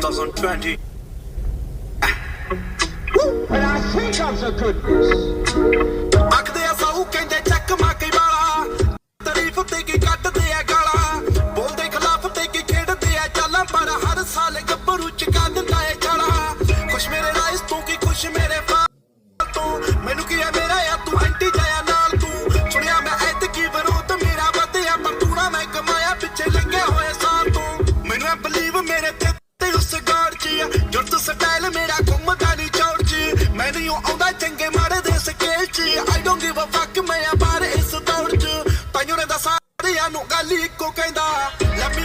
2020. And I think of the goodness. ਆਖਦੇ ਆ ਸਾਊ ਕਹਿੰਦੇ ਚੱਕ ਮਾਕੀ ਵਾਲਾ ਤਾਰੀਫ ਤੇ ਕੀ ਕੱਟਦੇ ਆ ਗਾਲਾਂ ਬੋਲਦੇ ਖਿਲਾਫ ਤੇ ਕੀ ਖੇਡਦੇ ਆ ਚਾਲਾਂ ਪਰ ਹਰ ਸਾਲ ਗੱਭਰੂ ਚਕਾ ਦਿੰਦਾ ਏ ਛਾਲਾ ਖੁਸ਼ ਮੇਰੇ ਰਾਈਸ ਤੋਂ ਕੀ ਖੁਸ਼ ਮੇਰੇ ਫਾਲ ਤੋਂ ਮੈਨੂੰ ਕੀ ਆ ਮੇਰਾ ਆ ਤੂੰ ਐਂਟੀ ਜਾਇਆ ਨਾਲ ਤੂੰ ਸੁਣਿਆ ਮੈਂ ਐਤਕੀ ਵਿਰੋਧ ਮੇਰਾ ਵਧਿਆ ਪਰ ਤੂੰ ਨਾ ਮੈਂ ਕਮਾਇਆ ਪਿੱਛੇ ਲੰਘੇ ਹੋਏ ਸਾਲ ਤੋਂ ਮੈਨੂੰ ਐ ਬਲੀਵ ਮੇਰੇ ਤੇ ਉਸ ਗਾੜ ਚ ਜੁਰਤ ਸਟਾਈਲ ਮੇਰਾ ਘੁੰਮਦਾ ਨਹੀਂ ਚੌੜ ਚ ਮੈਂ ਨਹੀਂ ਆਉਂਦਾ ਚੰਗੇ ਮਾੜੇ ਦੇ ਸਕੇਲ ਚ I don't give a fuck ਮੈਂ ਆ ਬਾਹਰ ਇਸ ਦੌੜ ਚ ਤਾਈਓ ਨੇ ਦਾ ਸਾਰਿਆਂ ਨੂੰ ਗੱਲ ਇੱਕੋ ਕਹਿੰਦਾ